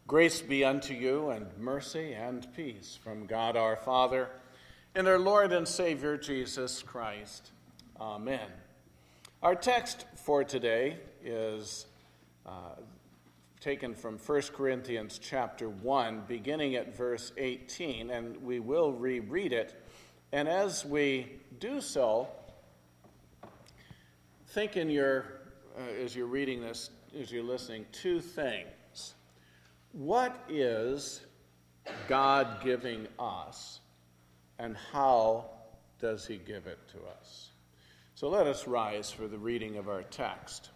Grace be unto you, and mercy and peace from God our Father and our Lord and Savior Jesus Christ. Amen. Our text for today is taken from 1 Corinthians chapter 1, beginning at verse 18, and we will reread it. And as we do so, think in as you're reading this, as you're listening, two things. What is God giving us, and how does he give it to us? So let us rise for the reading of our text.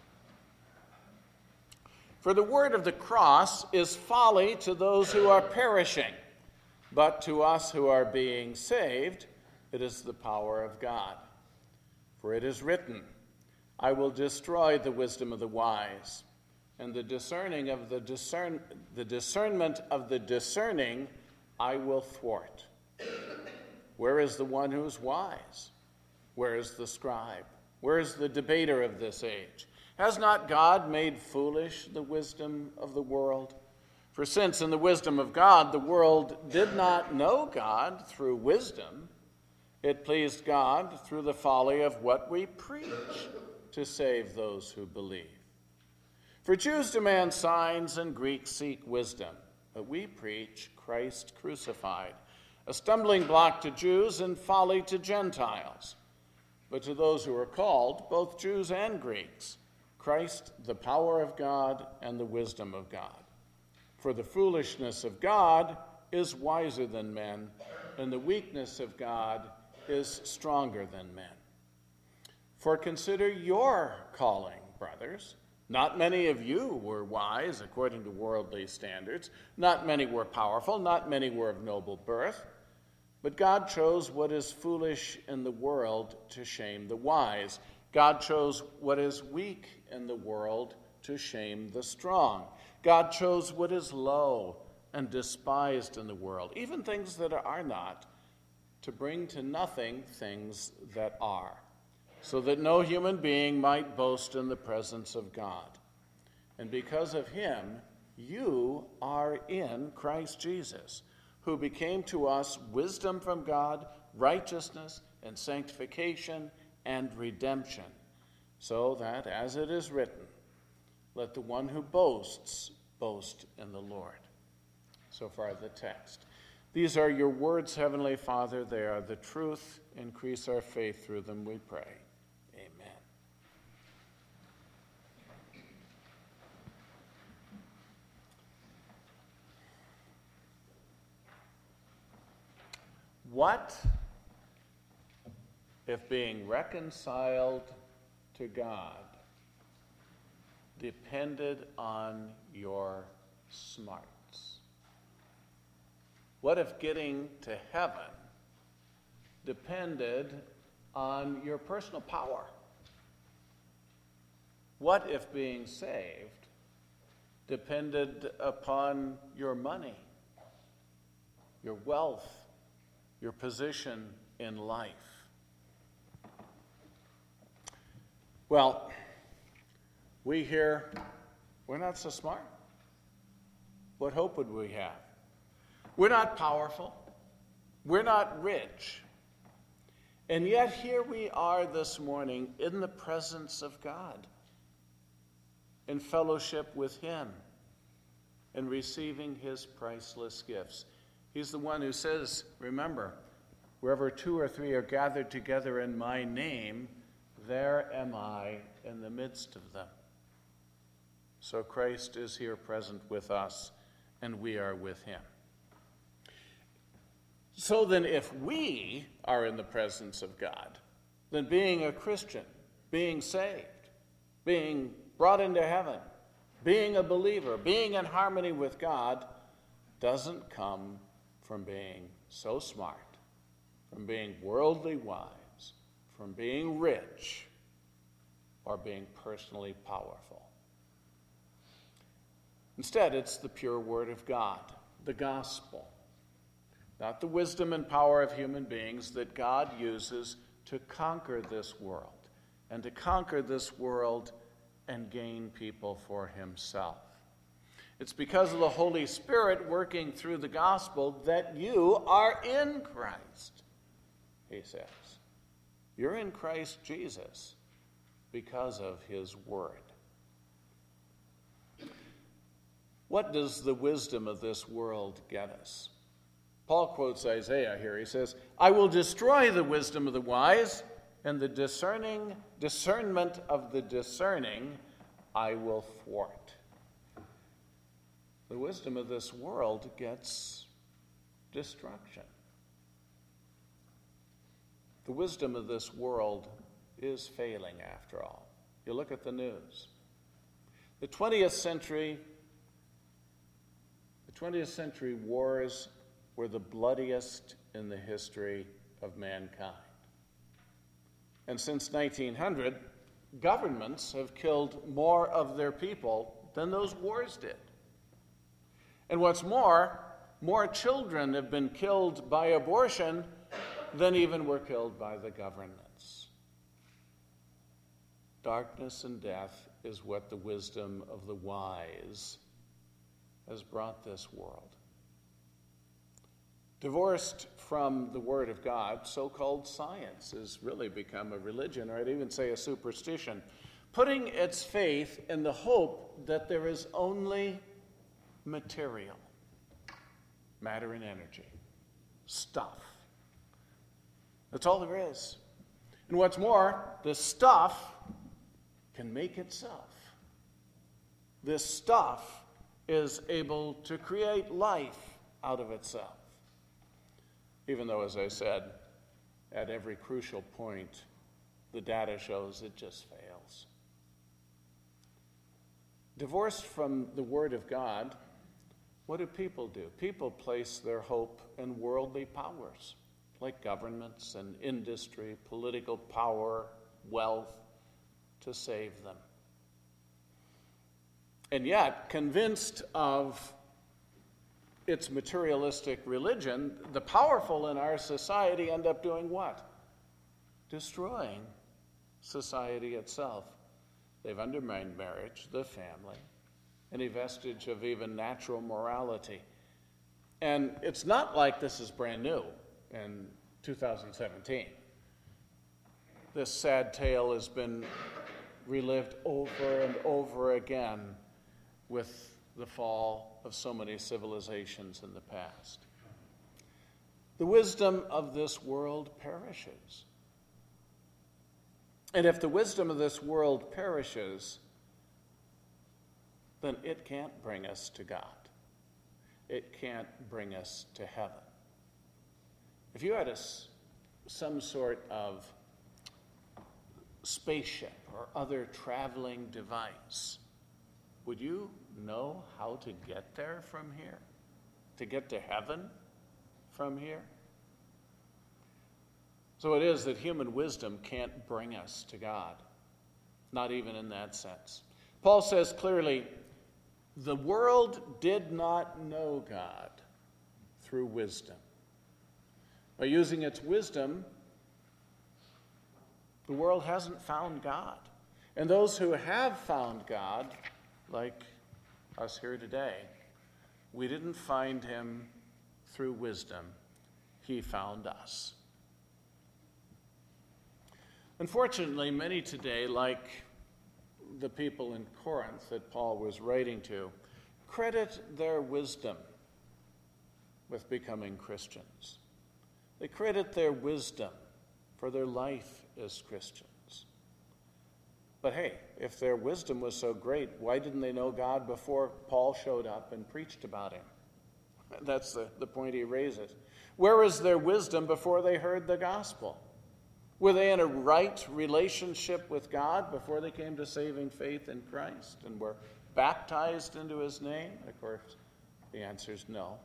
For the word of the cross is folly to those who are perishing, but to us who are being saved, it is the power of God. For it is written, I will destroy the wisdom of the wise, and the discerning of the discernment of the discerning I will thwart. Where is the one who is wise? Where is the scribe? Where is the debater of this age? Has not God made foolish the wisdom of the world? For since in the wisdom of God the world did not know God through wisdom, it pleased God through the folly of what we preach to save those who believe. For Jews demand signs and Greeks seek wisdom, but we preach Christ crucified, a stumbling block to Jews and folly to Gentiles. But to those who are called, both Jews and Greeks, Christ, the power of God and the wisdom of God. For the foolishness of God is wiser than men, and the weakness of God is stronger than men. For consider your calling, brothers. Not many of you were wise according to worldly standards. Not many were powerful. Not many were of noble birth. But God chose what is foolish in the world to shame the wise. God chose what is weak in the world to shame the strong. God chose what is low and despised in the world, even things that are not, to bring to nothing things that are, so that no human being might boast in the presence of God. And because of him, you are in Christ Jesus, who became to us wisdom from God, righteousness and sanctification and redemption, so that, as it is written, let the one who boasts boast in the Lord. So far the text. These are your words, Heavenly Father. They are the truth. Increase our faith through them, we pray. Amen. What if being reconciled to God depended on your smarts? What if getting to heaven depended on your personal power? What if being saved depended upon your money, your wealth, your position in life? Well, we here, we're not so smart. What hope would we have? We're not powerful. We're not rich. And yet here we are this morning in the presence of God, in fellowship with him, and receiving his priceless gifts. He's the one who says, remember, wherever two or three are gathered together in my name, there am I in the midst of them. So Christ is here present with us, and we are with him. So then if we are in the presence of God, then being a Christian, being saved, being brought into heaven, being a believer, being in harmony with God, doesn't come from being so smart, from being worldly wise, from being rich, or being personally powerful. Instead, it's the pure word of God, the gospel, not the wisdom and power of human beings, that God uses to conquer this world, and to conquer this world and gain people for himself. It's because of the Holy Spirit working through the gospel that you are in Christ, he says. You're in Christ Jesus because of his word. What does the wisdom of this world get us? Paul quotes Isaiah here. He says, I will destroy the wisdom of the wise, and the discernment of the discerning I will thwart. The wisdom of this world gets destruction. The wisdom of this world is failing after all. You look at the news. The 20th century wars were the bloodiest in the history of mankind. And since 1900, governments have killed more of their people than those wars did. And what's more children have been killed by abortion than even were killed by the governments. Darkness and death is what the wisdom of the wise has brought this world. Divorced from the Word of God, so-called science has really become a religion, or I'd even say a superstition, putting its faith in the hope that there is only material, matter and energy, stuff. That's all there is. And what's more, the stuff can make itself. This stuff is able to create life out of itself. Even though, as I said, at every crucial point, the data shows it just fails. Divorced from the Word of God, what do? People place their hope in worldly powers, like governments and industry, political power, wealth, to save them. And yet, convinced of its materialistic religion, the powerful in our society end up doing what? Destroying society itself. They've undermined marriage, the family, any vestige of even natural morality. And it's not like this is brand new in 2017. This sad tale has been relived over and over again with the fall of so many civilizations in the past. The wisdom of this world perishes. And if the wisdom of this world perishes, then it can't bring us to God. It can't bring us to heaven. If you had some sort of spaceship or other traveling device, would you know how to get there from here? To get to heaven from here? So it is that human wisdom can't bring us to God, not even in that sense. Paul says clearly, the world did not know God through wisdom. By using its wisdom, the world hasn't found God. And those who have found God, like us here today, we didn't find him through wisdom. He found us. Unfortunately, many today, like the people in Corinth that Paul was writing to, credit their wisdom with becoming Christians. They credit their wisdom for their life as Christians. But hey, if their wisdom was so great, why didn't they know God before Paul showed up and preached about him? That's the point he raises. Where was their wisdom before they heard the gospel? Were they in a right relationship with God before they came to saving faith in Christ and were baptized into his name? Of course, the answer is no.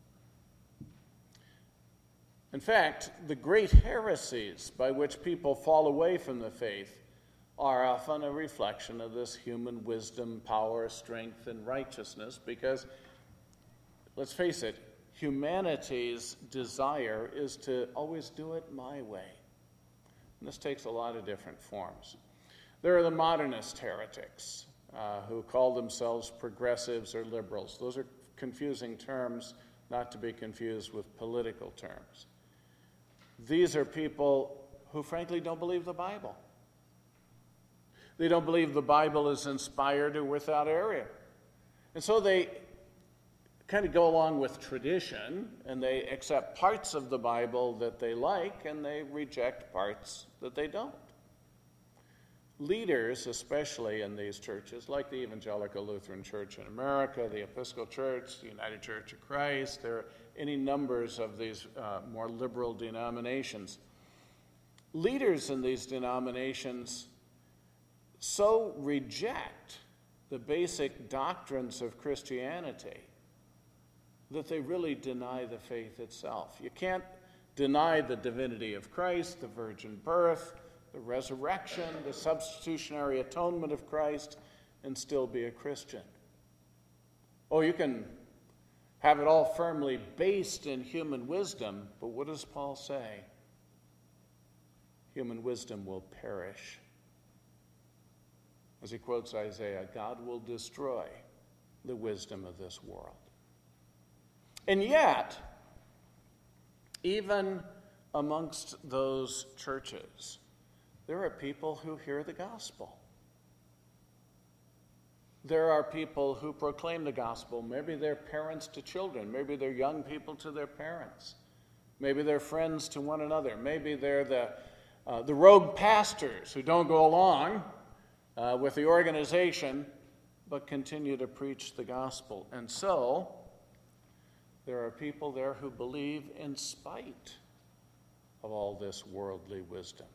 In fact, the great heresies by which people fall away from the faith are often a reflection of this human wisdom, power, strength, and righteousness, because, let's face it, humanity's desire is to always do it my way. And this takes a lot of different forms. There are the modernist heretics. who call themselves progressives or liberals. Those are confusing terms, not to be confused with political terms. These are people who frankly don't believe the Bible. They don't believe the Bible is inspired or without error. And so they kind of go along with tradition, and they accept parts of the Bible that they like, and they reject parts that they don't. Leaders, especially in these churches, like the Evangelical Lutheran Church in America, the Episcopal Church, the United Church of Christ, there are any numbers of these more liberal denominations. Leaders in these denominations so reject the basic doctrines of Christianity that they really deny the faith itself. You can't deny the divinity of Christ, the virgin birth, the resurrection, the substitutionary atonement of Christ, and still be a Christian. Oh, you can have it all firmly based in human wisdom, but what does Paul say? Human wisdom will perish. As he quotes Isaiah, God will destroy the wisdom of this world. And yet, even amongst those churches, there are people who hear the gospel. There are people who proclaim the gospel. Maybe they're parents to children. Maybe they're young people to their parents. Maybe they're friends to one another. Maybe they're the rogue pastors who don't go along with the organization but continue to preach the gospel. And so, there are people there who believe in spite of all this worldly wisdom.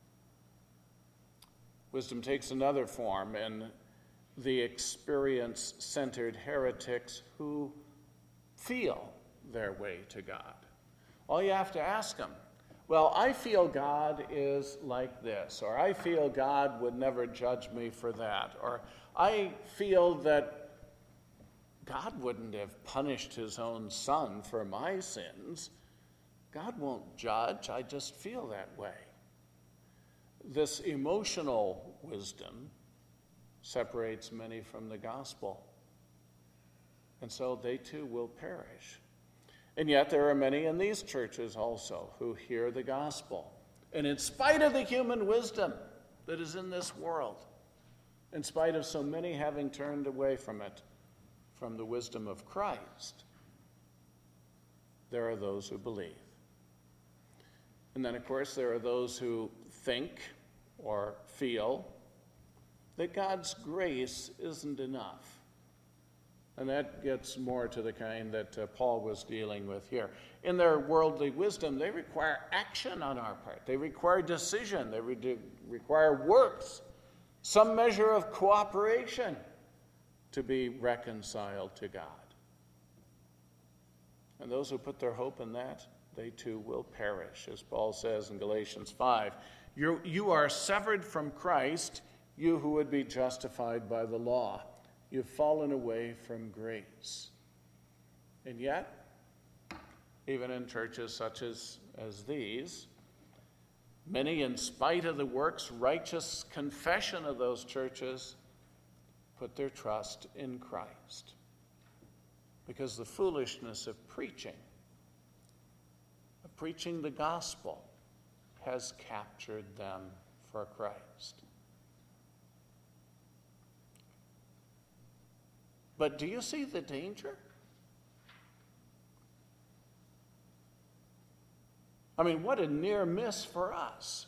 Wisdom takes another form in the experience-centered heretics who feel their way to God. All you have to ask them, well, I feel God is like this, or I feel God would never judge me for that, or I feel that God wouldn't have punished his own son for my sins. God won't judge, I just feel that way. This emotional wisdom separates many from the gospel. And so they too will perish. And yet there are many in these churches also who hear the gospel. And in spite of the human wisdom that is in this world, in spite of so many having turned away from it, from the wisdom of Christ, there are those who believe. And then, of course, there are those who think or feel that God's grace isn't enough. And that gets more to the kind that Paul was dealing with here. In their worldly wisdom, they require action on our part. They require decision. They require works, some measure of cooperation to be reconciled to God. And those who put their hope in that, they too will perish. As Paul says in Galatians 5, you are severed from Christ, you who would be justified by the law. You've fallen away from grace. And yet, even in churches such as these, many, in spite of the works righteous confession of those churches, put their trust in Christ. Because the foolishness of preaching the gospel, has captured them for Christ. But do you see the danger? I mean, what a near miss for us.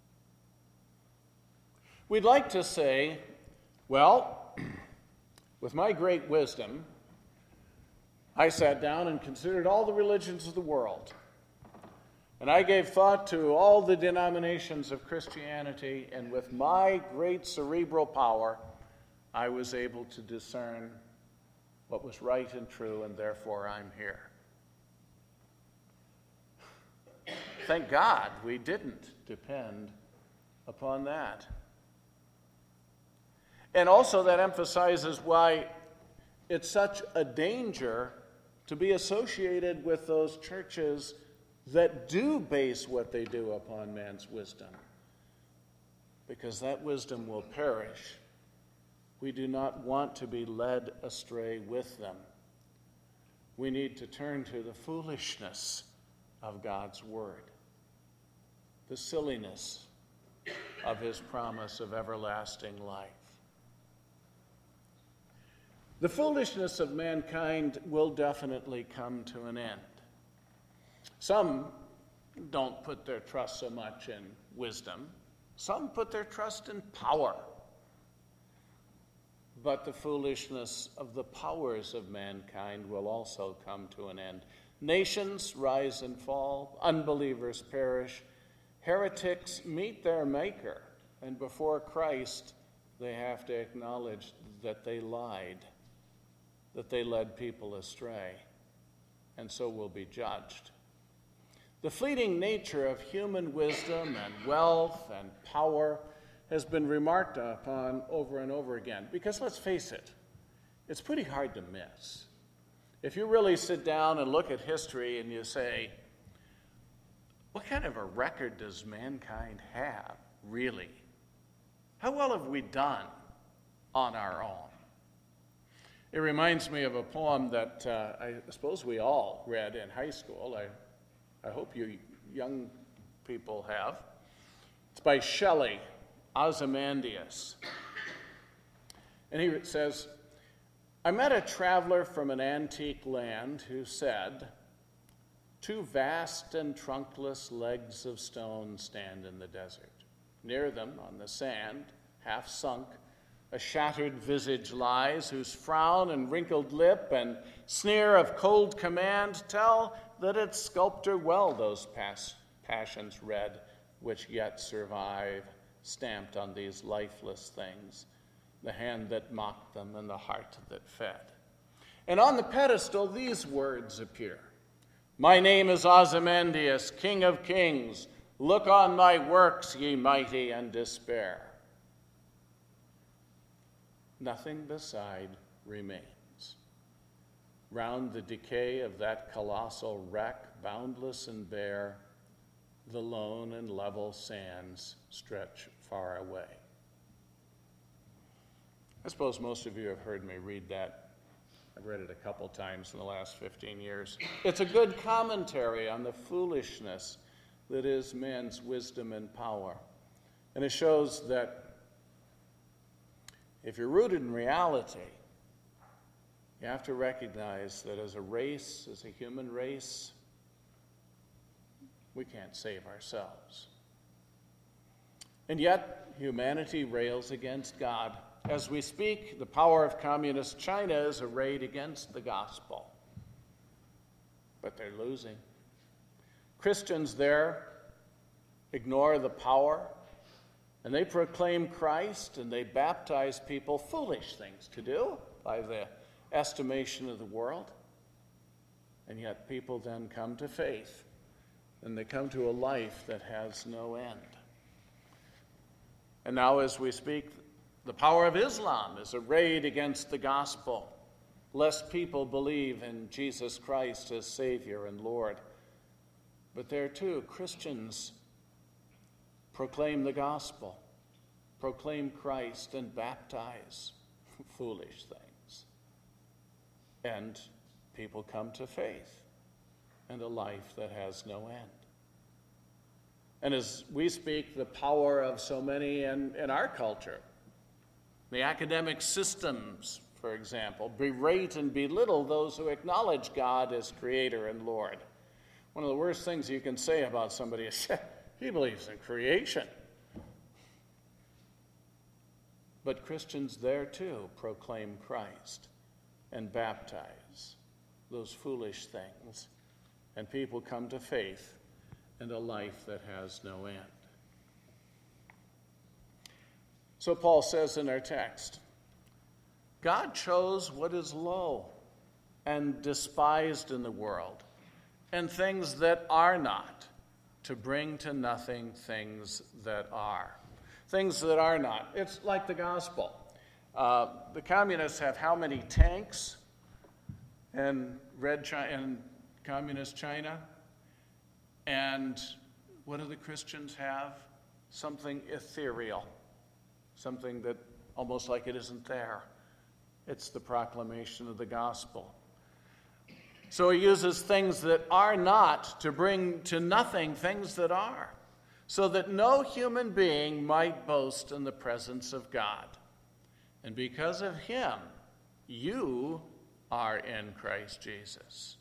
We'd like to say, well, with my great wisdom, I sat down and considered all the religions of the world. And I gave thought to all the denominations of Christianity, and with my great cerebral power, I was able to discern what was right and true, and therefore I'm here. Thank God we didn't depend upon that. And also that emphasizes why it's such a danger to be associated with those churches that do base what they do upon man's wisdom. Because that wisdom will perish We do not want to be led astray with them. We need to turn to the foolishness of God's word, the silliness of his promise of everlasting life. The foolishness of mankind will definitely come to an end. Some don't put their trust so much in wisdom. Some put their trust in power. But the foolishness of the powers of mankind will also come to an end. Nations rise and fall, unbelievers perish, heretics meet their maker, and before Christ they have to acknowledge that they lied, that they led people astray, and so will be judged. The fleeting nature of human wisdom and wealth and power has been remarked upon over and over again, because let's face it, it's pretty hard to miss. If you really sit down and look at history and you say, what kind of a record does mankind have, really? How well have we done on our own? It reminds me of a poem that I suppose we all read in high school. I hope you young people have. It's by Shelley, Ozymandias. And he says, I met a traveler from an antique land who said, 2 vast and trunkless legs of stone stand in the desert. Near them, on the sand, half sunk, a shattered visage lies, whose frown and wrinkled lip and sneer of cold command tell that its sculptor well those passions read, which yet survive, stamped on these lifeless things, the hand that mocked them and the heart that fed. And on the pedestal these words appear, my name is Ozymandias, King of Kings. Look on my works, ye mighty, and despair. Nothing beside remains. Round the decay of that colossal wreck, boundless and bare, the lone and level sands stretch far away. I suppose most of you have heard me read that. I've read it a couple times in the last 15 years. It's a good commentary on the foolishness that is man's wisdom and power. And it shows that if you're rooted in reality, you have to recognize that as a race, as a human race, we can't save ourselves. And yet, humanity rails against God. As we speak, the power of communist China is arrayed against the gospel. But they're losing. Christians there ignore the power, and they proclaim Christ, and they baptize people, foolish things to do by the estimation of the world. And yet people then come to faith, and they come to a life that has no end. And now as we speak, the power of Islam is arrayed against the gospel, lest people believe in Jesus Christ as Savior and Lord. But there too, Christians proclaim the gospel, proclaim Christ, and baptize foolish things. And people come to faith and a life that has no end. And as we speak, the power of so many in our culture, the academic systems, for example, berate and belittle those who acknowledge God as Creator and Lord. One of the worst things you can say about somebody is, he believes in creation. But Christians there too proclaim Christ and baptize those foolish things, and people come to faith and a life that has no end. So Paul says in our text, God chose what is low and despised in the world, and things that are not, to bring to nothing things that are. Things that are not. It's like the gospel. The communists have how many tanks in communist China? And what do the Christians have? Something ethereal, something that almost like it isn't there. It's the proclamation of the gospel. So he uses things that are not to bring to nothing things that are, so that no human being might boast in the presence of God. And because of him, you are in Christ Jesus.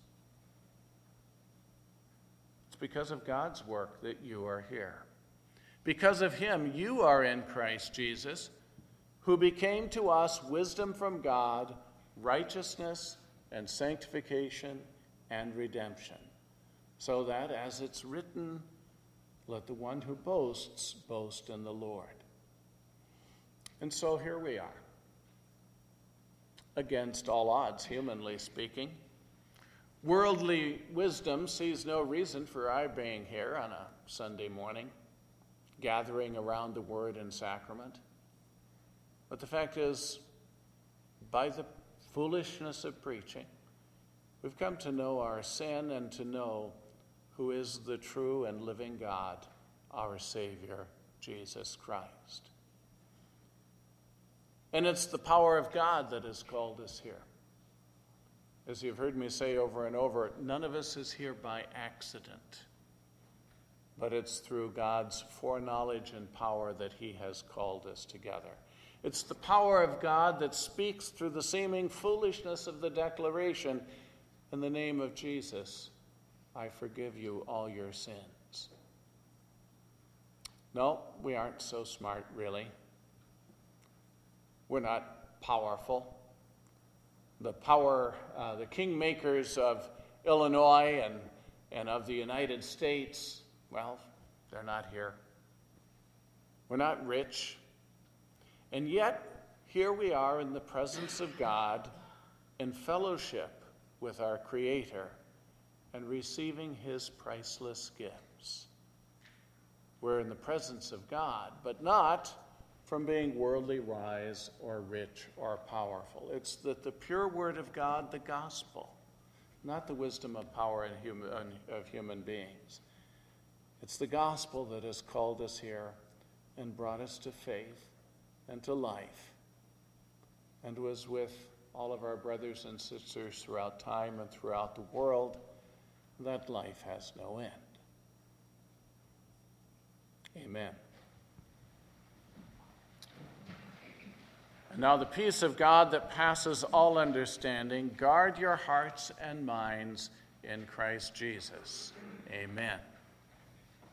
It's because of God's work that you are here. Because of him, you are in Christ Jesus, who became to us wisdom from God, righteousness and sanctification and redemption, so that, as it's written, let the one who boasts boast in the Lord. And so here we are, against all odds, humanly speaking. Worldly wisdom sees no reason for our being here on a Sunday morning, gathering around the word and sacrament. But the fact is, by the foolishness of preaching, we've come to know our sin and to know who is the true and living God, our Savior, Jesus Christ. And it's the power of God that has called us here. As you've heard me say over and over, none of us is here by accident, but it's through God's foreknowledge and power that he has called us together. It's the power of God that speaks through the seeming foolishness of the declaration, in the name of Jesus, I forgive you all your sins. No, we aren't so smart, really. We're not powerful. The kingmakers of Illinois and of the United States, well, they're not here. We're not rich. And yet, here we are in the presence of God, in fellowship with our Creator, and receiving his priceless gifts. We're in the presence of God, but not from being worldly wise or rich or powerful. It's that the pure word of God, the gospel, not the wisdom of power of human beings. It's the gospel that has called us here and brought us to faith and to life, and was with all of our brothers and sisters throughout time and throughout the world. That life has no end. Amen. And now the peace of God that passes all understanding, guard your hearts and minds in Christ Jesus. Amen.